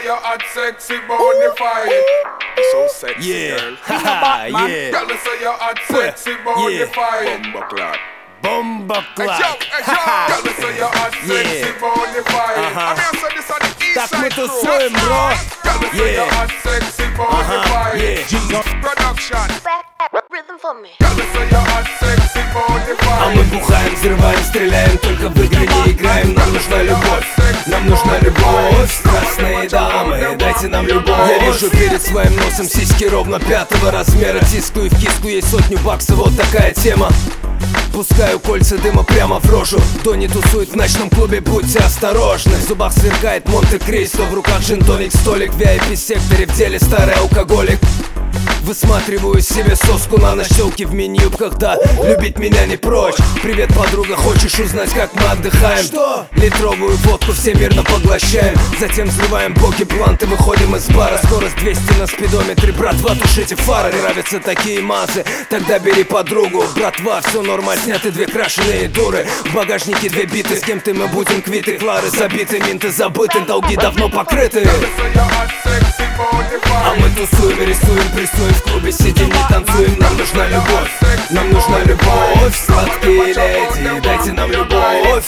say you're hot, sexy, bonafide. You're so sexy, girl. Haha, yeah. Girl, they say you're hot, sexy, bonafide. Bumbleclad. Бомбоклад. Girl, they say you're hot, sexy, bonafide. I mean, I said this on the east Так мы side crew. тусуем, бро. Girl, they say you're hot, sexy, bonafide. Production. Rhythm for me. Girl, they say you're hot, sexy, А bonafide. мы бухаем, взрываем, стреляем, только в игры не играем. Нам нужна любовь, нам нужна любовь. Красные дамы, дайте нам любовь. Я вижу перед своим носом сиськи ровно 5-го размера. Тискаю в киску, ей $100 вот такая тема. Пускаю кольца дыма прямо в рожу. Дони тусует в ночном клубе, будьте осторожны. В зубах сверкает Монте-Кристо, в руках джин-тоник, столик в VIP-секторе, в деле старый алкоголик. Высматриваю себе соску на ночь, тёлки в мини-юбках, да, любить меня не прочь. Привет, подруга, хочешь узнать, как мы отдыхаем? Что? Литровую водку все мирно поглощаем. Затем взрываем боги, бланты, выходим из бара. Скорость 200 на спидометре, братва, тушите фары. Нравятся такие мазы, тогда бери подругу. Братва, все нормально, сняты 2 крашеные дуры. В багажнике 2 биты, с кем-то мы будем квиты. Клары забиты, минты забыты, долги давно покрыты. А мы тусуем, рисуем, прессуем, в клубе сидим, не танцуем. Нам нужна любовь, нам нужна любовь. Сладкие леди, дайте нам любовь.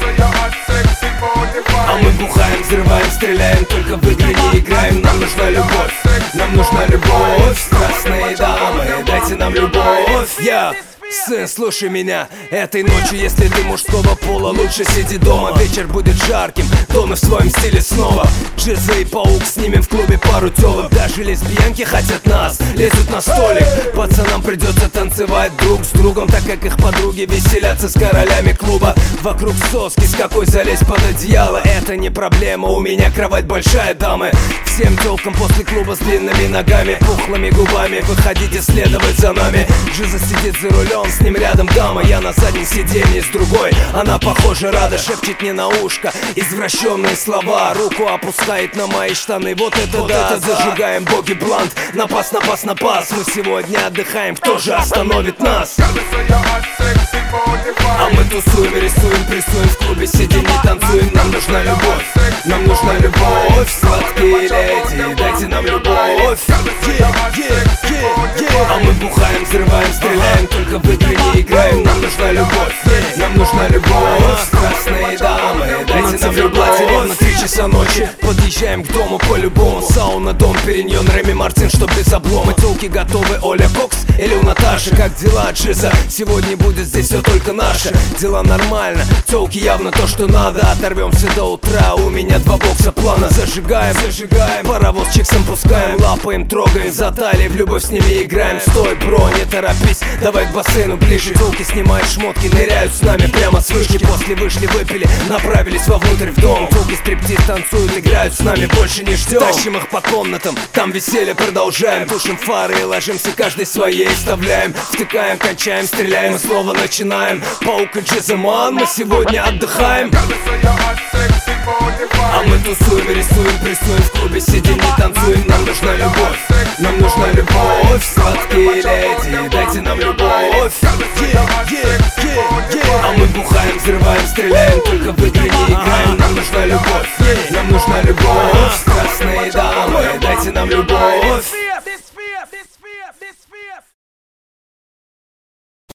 А мы бухаем, взрываем, стреляем, только в игры не играем. Нам нужна любовь, нам нужна любовь. Красные дамы, дайте нам любовь. Я сын, слушай меня, этой ночью, если ты мужского пола, лучше сиди дома. Вечер будет жарким, дома в своем стиле снова. Джиза и Паук, снимем в клубе пару тёлок. Даже лесбиянки хотят нас, лезут на столик. Пацанам придется танцевать друг с другом, так как их подруги веселятся с королями клуба. Вокруг соски, с какой залезть под одеяло, это не проблема, у меня кровать большая, дамы. Всем тёлкам после клуба с длинными ногами, пухлыми губами, выходите следовать за нами. Джиза сидит за рулем, с ним рядом дама, я на заднем сиденье с другой. Она, похоже, рада, шепчет мне на ушко извращенные слова, руку опускает на мои штаны. Вот это да, зажигаем боги блант. Напас, напас, напас, мы сегодня отдыхаем, кто же остановит нас? А мы тусуем, рисуем, прессуем, в клубе сидим, не танцуем. Нам нужна любовь, нам нужна любовь. Сладкие леди, дайте нам любовь. А мы бухаем, взрываем, стреляем, только в игры не играем. Нам нужна любовь, нам нужна любовь. Красные дамы, дайте нам любовь. Ровно 3 часа ночи, подъезжаем к дому по-любому. Сауна, дом, Периньон, Реми Мартин, чтоб без облома. Тёлки готовы, Оля Кокс или у Наташи? Как дела, Джиза? Сегодня будет здесь все только наше. Дела нормально, тёлки явно то, что надо. Оторвемся до утра, у меня 2 бокса плана. Зажигаем, зажигаем, паровоз чиксом пускаем. Лапаем, трогаем за талии, в любовь с ними играем. Стой, бро, не торопись, давай к бассейну ближе. Тёлки снимают шмотки, ныряют с нами прямо с вышки. После вышли, выпили, направились вовнутрь в дом. Тёлки стриптиз танцуют, играют с нами, больше не ждем. Тащим их по комнатам, там веселье продолжаем. Тушим фары и ложимся каждый своей. Вставляем, втыкаем, кончаем, стреляем и снова начинаем. Паук и Джизаман, мы сегодня отдыхаем. А мы тусуем, рисуем, прессуем, в клубе сидим, не танцуем. Нам нужна любовь, нам нужна любовь. Сладкие леди, дайте нам любовь. А мы бухаем, взрываем, стреляем, только в